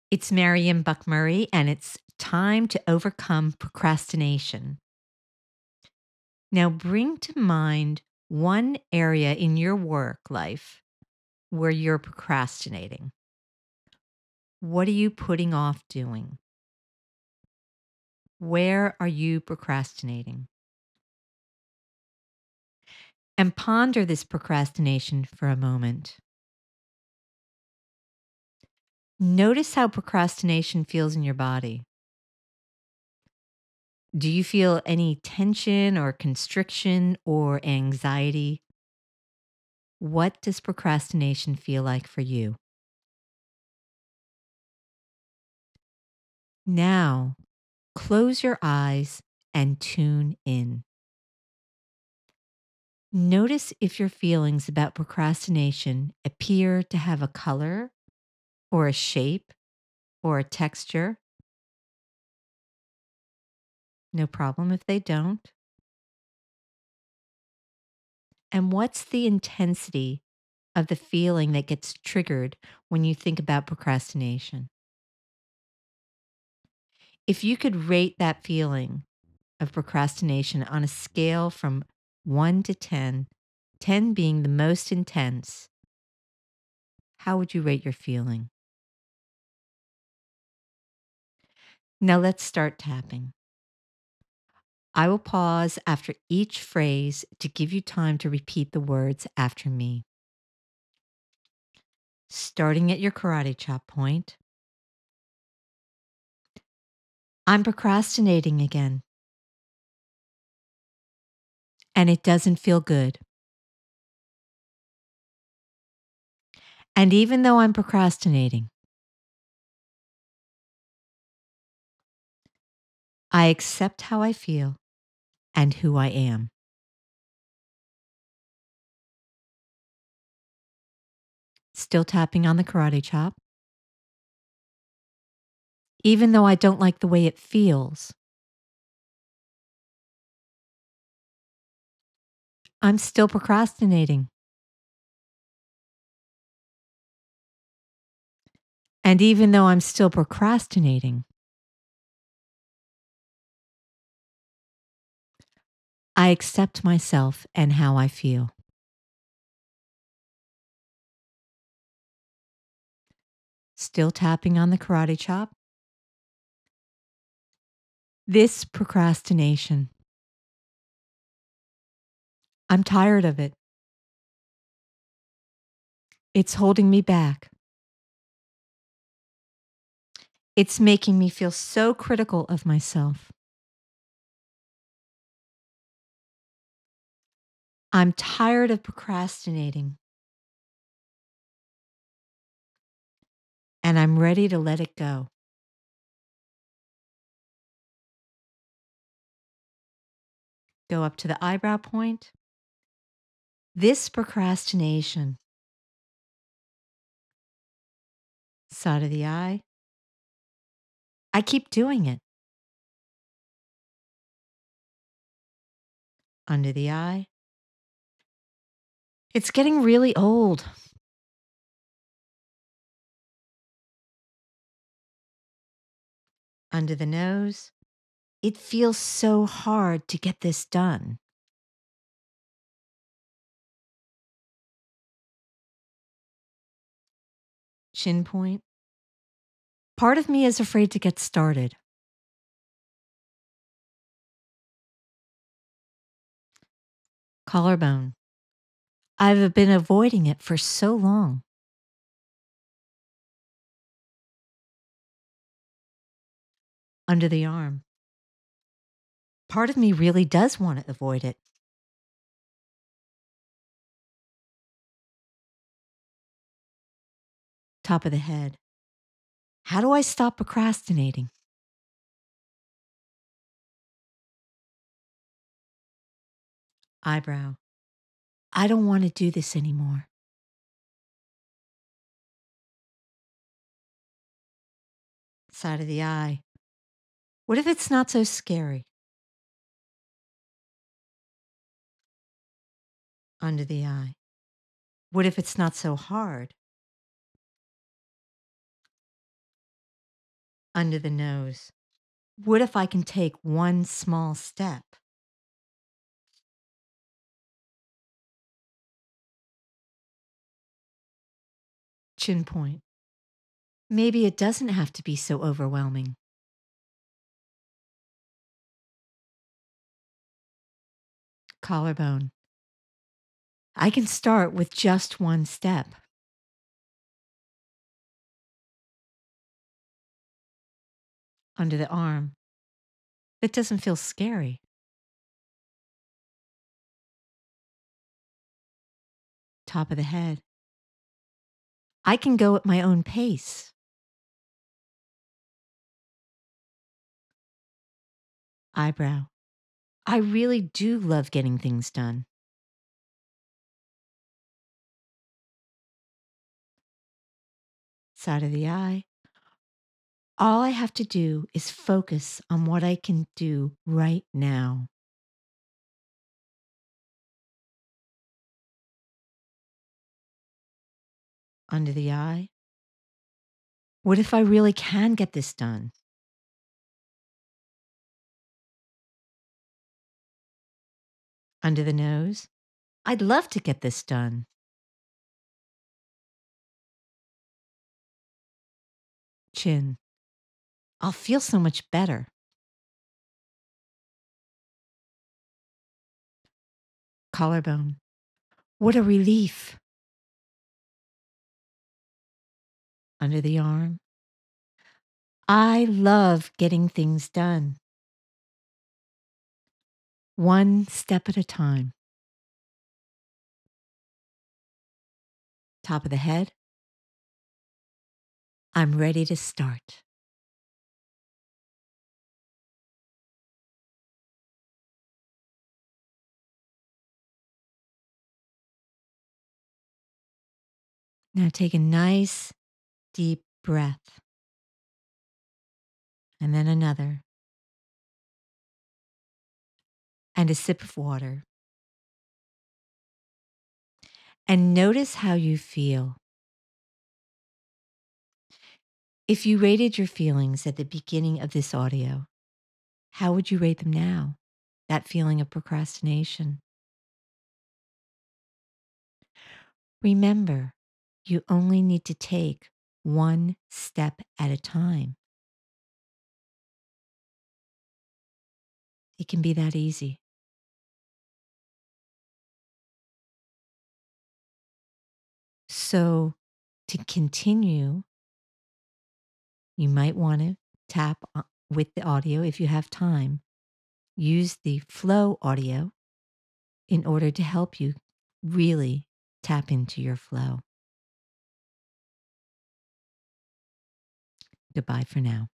It's Marian Buck Murray, and it's time to overcome procrastination. Now, bring to mind one area in your work life where you're procrastinating. What are you putting off doing? Where are you procrastinating? And ponder this procrastination for a moment. Notice how procrastination feels in your body. Do you feel any tension or constriction or anxiety? What does procrastination feel like for you? Now, close your eyes and tune in. Notice if your feelings about procrastination appear to have a color or a shape or a texture. No problem if they don't. And what's the intensity of the feeling that gets triggered when you think about procrastination? If you could rate that feeling of procrastination on a scale from 1 to 10, 10 being the most intense, how would you rate your feeling? Now let's start tapping. I will pause after each phrase to give you time to repeat the words after me. Starting at your karate chop point, I'm procrastinating again, and it doesn't feel good. And even though I'm procrastinating, I accept how I feel and who I am. Still tapping on the karate chop. Even though I don't like the way it feels, I'm still procrastinating. And even though I'm still procrastinating, I accept myself and how I feel. Still tapping on the karate chop. This procrastination, I'm tired of it. It's holding me back. It's making me feel so critical of myself. I'm tired of procrastinating, and I'm ready to let it go. Go up to the eyebrow point. This procrastination, side of the eye, I keep doing it. Under the eye, it's getting really old. Under the nose, it feels so hard to get this done. Chin point, part of me is afraid to get started. Collarbone, I've been avoiding it for so long. Under the arm, part of me really does want to avoid it. Top of the head, how do I stop procrastinating? Eyebrow, I don't want to do this anymore. Side of the eye, what if it's not so scary? Under the eye, what if it's not so hard? under the nose. What if I can take one small step? Chin point. Maybe it doesn't have to be so overwhelming. Collarbone. I can start with just one step. Under the arm. It doesn't feel scary. Top of the head. I can go at my own pace. Eyebrow. I really do love getting things done. Side of the eye. All I have to do is focus on what I can do right now. Under the eye. What if I really can get this done? Under the nose. I'd love to get this done. Chin. I'll feel so much better. Collarbone. What a relief. Under the arm. I love getting things done. One step at a time. Top of the head. I'm ready to start. Now take a nice deep breath. And then another. And a sip of water. And notice how you feel. If you rated your feelings at the beginning of this audio, how would you rate them now? That feeling of procrastination. Remember, you only need to take one step at a time. It can be that easy. So, to continue, you might want to tap with the audio if you have time. Use the flow audio in order to help you really tap into your flow. Goodbye for now.